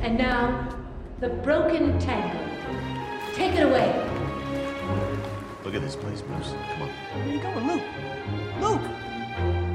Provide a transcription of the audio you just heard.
And now, the Broken Tangle. Take it away. Look at this place, Bruce. Come on. Where are you going, Luke? Luke!